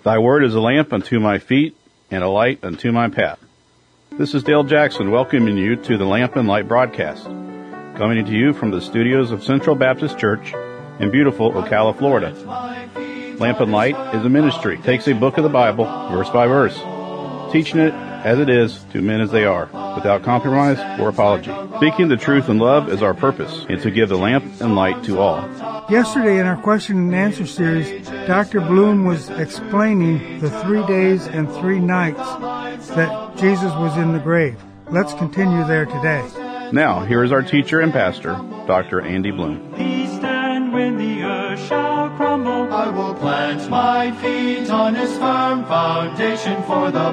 Thy word is a lamp unto my feet and a light unto my path. This is Dale Jackson welcoming you to the Lamp and Light broadcast, coming to you from the studios of Central Baptist Church in beautiful Ocala, Florida. Lamp and Light is a ministry. It takes a book of the Bible, verse by verse, teaching it as it is to men as they are, without compromise or apology. Speaking the truth in love is our purpose, and to give the lamp and light to all. Yesterday in our question and answer series, Dr. Bloom was explaining the 3 days and 3 nights that Jesus was in the grave. Let's continue there today. Now, here is our teacher and pastor, Dr. Andy Bloom. He stand when the earth shall crumble. I will plant my feet on his firm foundation, for the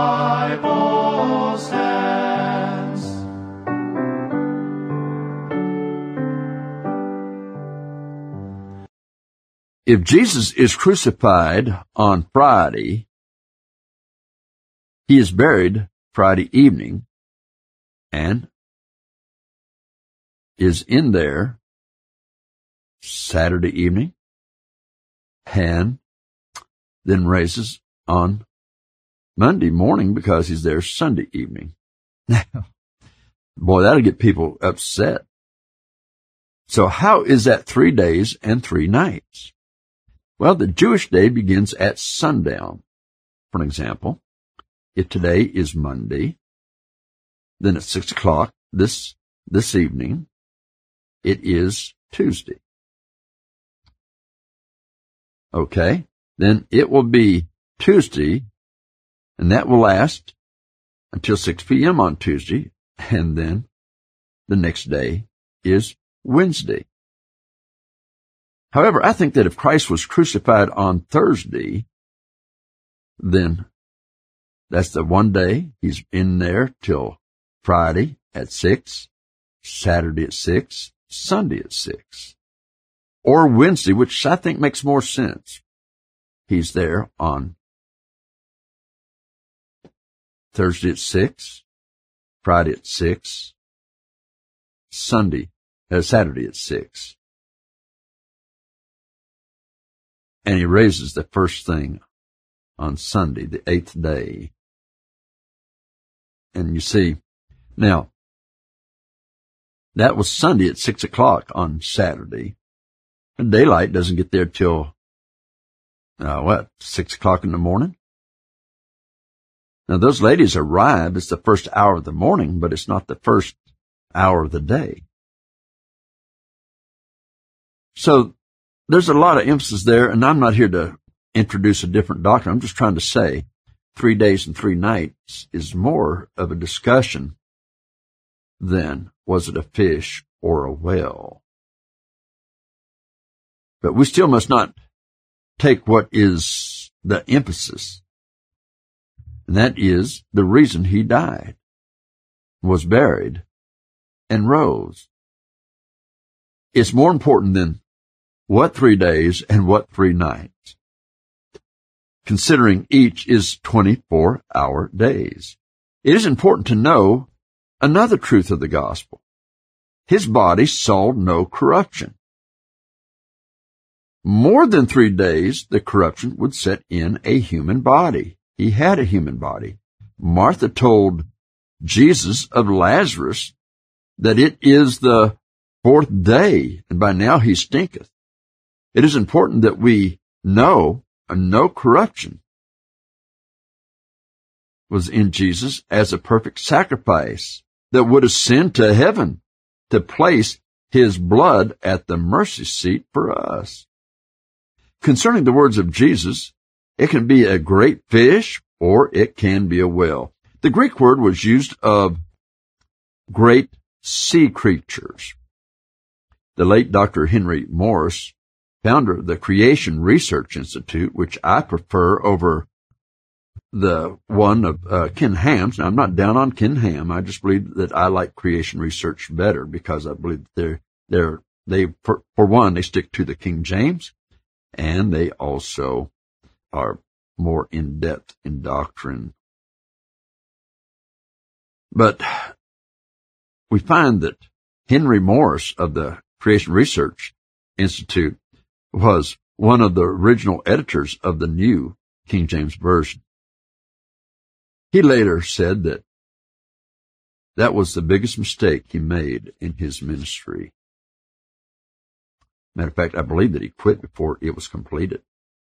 Bible stands. If Jesus is crucified on Friday, he is buried Friday evening and is in there Saturday evening and then raises on Monday morning because he's there Sunday evening. Boy, that'll get people upset. So how is that 3 days and 3 nights? Well, the Jewish day begins at sundown. For example, if today is Monday, then at 6 o'clock this evening, it is Tuesday. Okay, then it will be Tuesday, and that will last until 6 p.m. on Tuesday, and then the next day is Wednesday. However, I think that if Christ was crucified on Thursday, then that's the one day he's in there till Friday at 6, Saturday at 6, Sunday at 6. Or Wednesday, which I think makes more sense. He's there on Thursday at 6, Friday at 6, Saturday at 6. And he raises the first thing on Sunday, the 8th day. And you see, now, that was Sunday at 6 o'clock on Saturday. And daylight doesn't get there till, 6 o'clock in the morning? Now, those ladies arrive. It's the first hour of the morning, but it's not the first hour of the day. So, there's a lot of emphasis there, and I'm not here to introduce a different doctrine. I'm just trying to say 3 days and 3 nights is more of a discussion than was it a fish or a whale. But we still must not take what is the emphasis, and that is the reason he died, was buried, and rose. It's more important than what 3 days and what 3 nights, considering each is 24-hour days. It is important to know another truth of the gospel. His body saw no corruption. More than 3 days, the corruption would set in a human body. He had a human body. Martha told Jesus of Lazarus that it is the 4th day, and by now he stinketh. It is important that we know no corruption was in Jesus as a perfect sacrifice that would ascend to heaven to place his blood at the mercy seat for us. Concerning the words of Jesus, it can be a great fish or it can be a whale. The Greek word was used of great sea creatures. The late Dr. Henry Morris, founder of the Creation Research Institute, which I prefer over the one of Ken Ham's. Now, I'm not down on Ken Ham. I just believe that I like creation research better because I believe for one, they stick to the King James, and they also are more in-depth in doctrine. But we find that Henry Morris of the Creation Research Institute was one of the original editors of the New King James Version. He later said that was the biggest mistake he made in his ministry. Matter of fact, I believe that he quit before it was completed.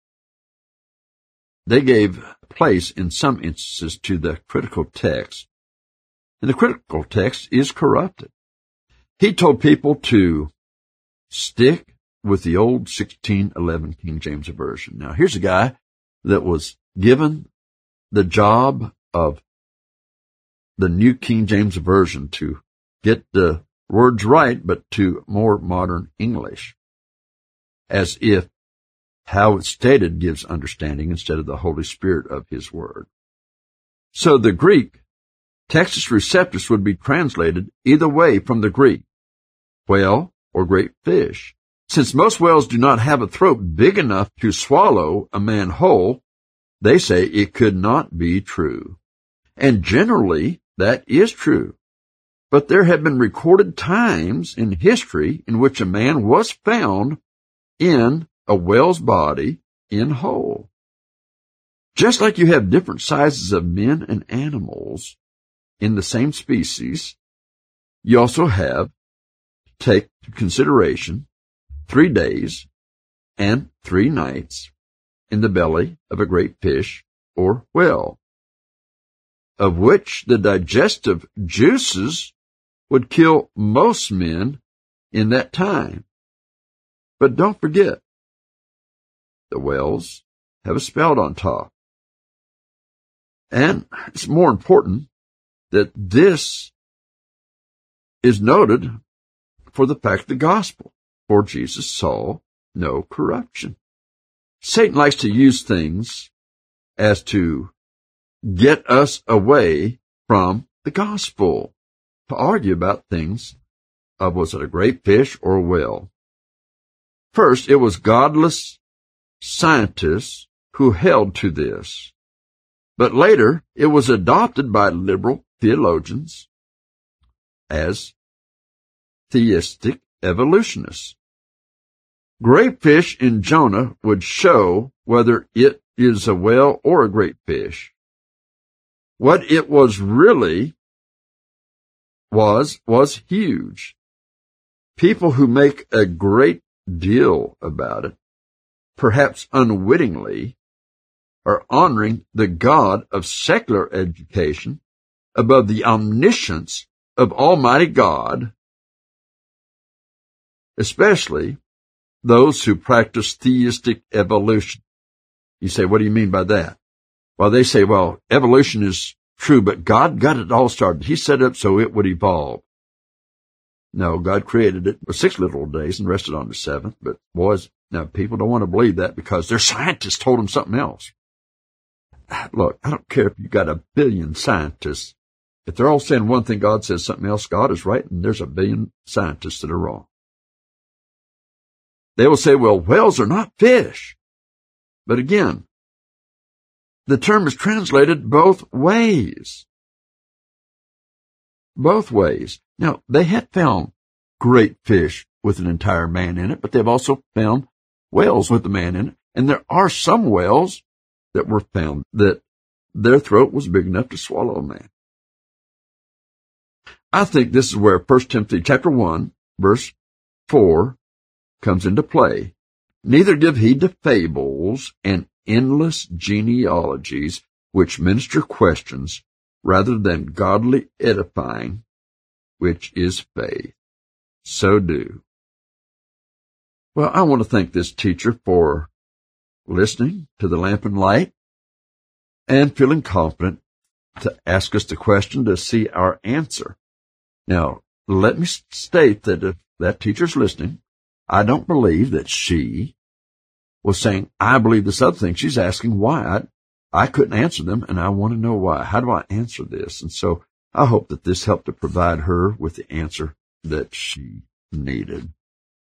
They gave place in some instances to the critical text, and the critical text is corrupted. He told people to stick with the old 1611 King James Version. Now, here's a guy that was given the job of the New King James Version to get the words right, but to more modern English, as if how it's stated gives understanding instead of the Holy Spirit of His Word. So the Greek, Textus Receptus, would be translated either way from the Greek, whale or great fish. Since most whales do not have a throat big enough to swallow a man whole, they say it could not be true. And generally, that is true. But there have been recorded times in history in which a man was found in a whale's body in whole. Just like you have different sizes of men and animals in the same species, you also have to take into consideration 3 days and 3 nights in the belly of a great fish or whale, of which the digestive juices would kill most men in that time. But don't forget, the whales have a spout on top. And it's more important that this is noted for the fact of the gospel, for Jesus saw no corruption. Satan likes to use things as to get us away from the gospel, to argue about things of was it a great fish or a whale. First, it was godless scientists who held to this, but later it was adopted by liberal theologians as theistic evolutionists. Great fish in Jonah would show whether it is a whale or a great fish. What it was really was huge. People who make a great deal about it, perhaps unwittingly, are honoring the God of secular education above the omniscience of Almighty God, especially those who practice theistic evolution. You say, what do you mean by that? Well, they say, well, evolution is true, but God got it all started. He set it up so it would evolve. No, God created it for 6 literal days and rested on the 7th, but boys, now people don't want to believe that because their scientists told them something else. Look, I don't care if you got 1 billion scientists. If they're all saying one thing, God says something else, God is right, and there's 1 billion scientists that are wrong. They will say, well, whales are not fish. But again, the term is translated both ways. Both ways. Now, they had found great fish with an entire man in it, but they've also found whales with a man in it. And there are some whales that were found that their throat was big enough to swallow a man. I think this is where 1 Timothy chapter 1, verse 4 comes into play. Neither give heed to fables and endless genealogies which minister questions rather than godly edifying, which is faith. So do. Well, I want to thank this teacher for listening to the Lamp and Light and feeling confident to ask us the question to see our answer. Now, let me state that if that teacher's listening, I don't believe that she was saying, I believe this other thing. She's asking why. I couldn't answer them, and I want to know why. How do I answer this? And so I hope that this helped to provide her with the answer that she needed.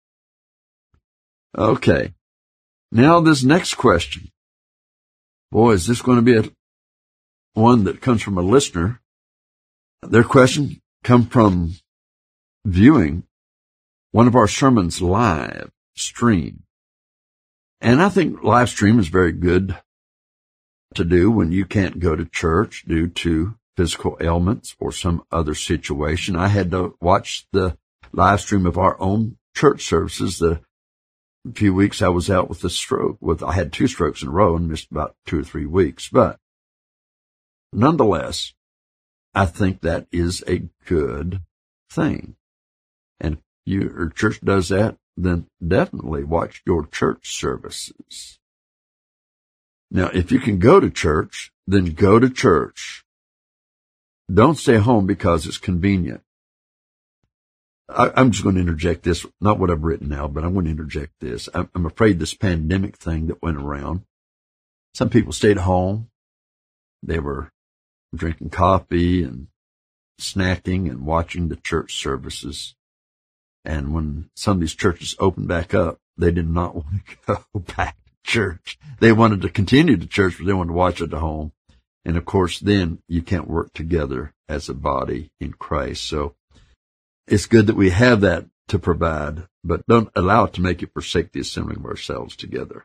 Okay. Now this next question. Boy, is this going to be one that comes from a listener. Their question comes from viewing one of our sermons live stream. And I think live stream is very good to do when you can't go to church due to physical ailments or some other situation. I had to watch the live stream of our own church services. The few weeks I was out with a stroke. I had 2 strokes in a row and missed about 2 or 3 weeks. But nonetheless, I think that is a good thing. And if your church does that, then definitely watch your church services. Now, if you can go to church, then go to church. Don't stay home because it's convenient. I'm just going to interject this, not what I've written now, but I'm going to interject this. I'm afraid this pandemic thing that went around, some people stayed home. They were drinking coffee and snacking and watching the church services. And when some of these churches opened back up, they did not want to go back to church. They wanted to continue to church, but they wanted to watch it at home. And of course, then you can't work together as a body in Christ. So it's good that we have that to provide, but don't allow it to make you forsake the assembling of ourselves together.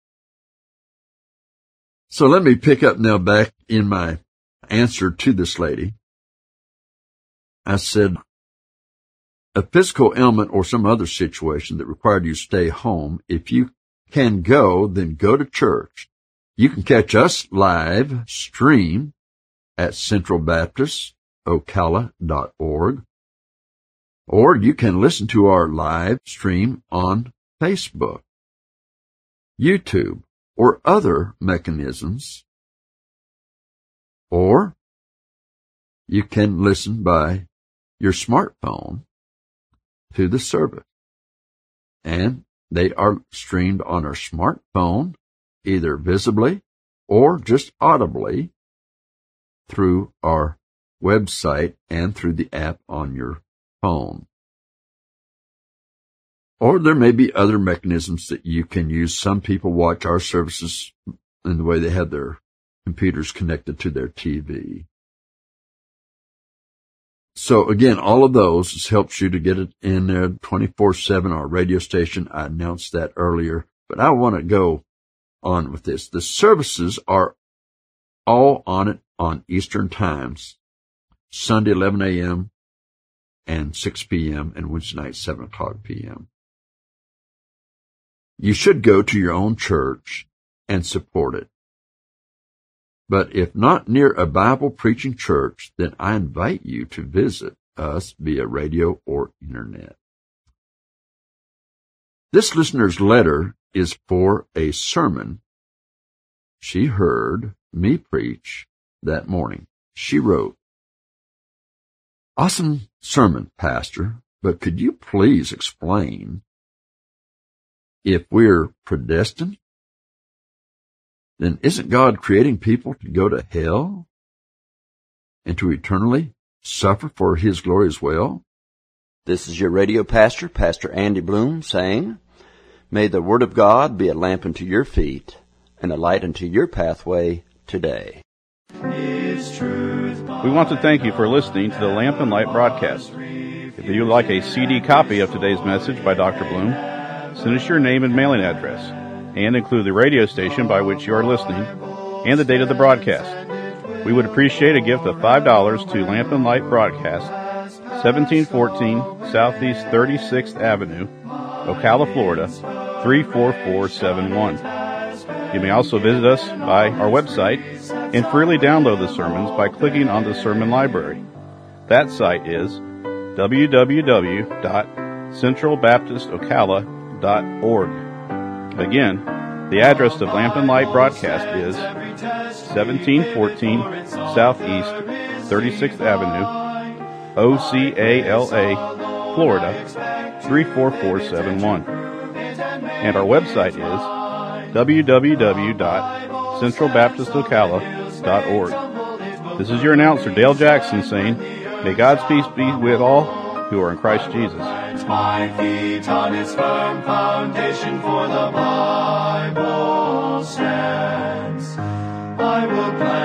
So let me pick up now back in my answer to this lady. I said, a physical ailment or some other situation that required you to stay home, if you can go, then go to church. You can catch us live stream at centralbaptistocala.org, or you can listen to our live stream on Facebook, YouTube, or other mechanisms, or you can listen by your smartphone to the service. And they are streamed on our smartphone, either visibly or just audibly through our website and through the app on your phone. Or there may be other mechanisms that you can use. Some people watch our services in the way they have their computers connected to their TV. So again, all of those helps you to get it in there 24/7, our radio station. I announced that earlier, but I want to go on with this. The services are all on it on Eastern times, Sunday 11 a.m. and 6 p.m. and Wednesday night 7 o'clock p.m. You should go to your own church and support it. But if not near a Bible-preaching church, then I invite you to visit us via radio or internet. This listener's letter is for a sermon she heard me preach that morning. She wrote, "Awesome sermon, Pastor, but could you please explain if we're predestined? Then isn't God creating people to go to hell and to eternally suffer for His glory as well?" This is your radio pastor, Pastor Andy Bloom, saying, may the Word of God be a lamp unto your feet and a light unto your pathway today. We want to thank you for listening to the Lamp and Light broadcast. If you would like a CD copy of today's message by Dr. Bloom, send us your name and mailing address, and include the radio station by which you are listening and the date of the broadcast. We would appreciate a gift of $5 to Lamp and Light Broadcast, 1714 Southeast 36th Avenue, Ocala, Florida, 34471. You may also visit us by our website and freely download the sermons by clicking on the sermon library. That site is www.centralbaptistocala.org. Again, the address of Lamp and Light Broadcast is 1714 Southeast 36th Avenue, Ocala, Florida, 34471. And our website is www.centralbaptistocala.org. This is your announcer, Dale Jackson, saying, may God's peace be with all who are in Christ Jesus. My feet on its firm foundation, for the Bible stands. I will plant